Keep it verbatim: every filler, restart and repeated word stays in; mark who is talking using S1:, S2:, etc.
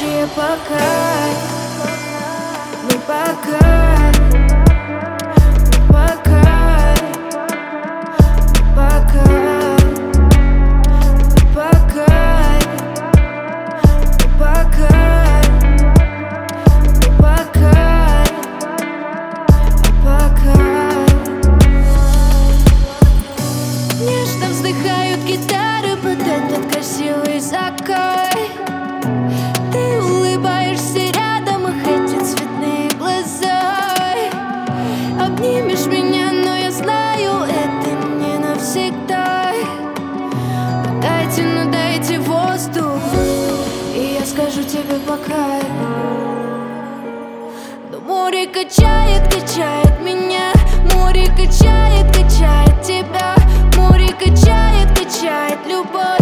S1: настоящее пока. Мы пока, пока, пока, пока, пока, пока, пока. Нежно вздыхают гитары под этот красивый закат. Ты улыбаешься рядом, их эти цветные глаза. Обнимешь меня, но я знаю, это не навсегда. Ну дайте, ну дайте воздух, и я скажу тебе пока. Но море качает, качает меня. Море качает, качает тебя. Море качает, качает любовь.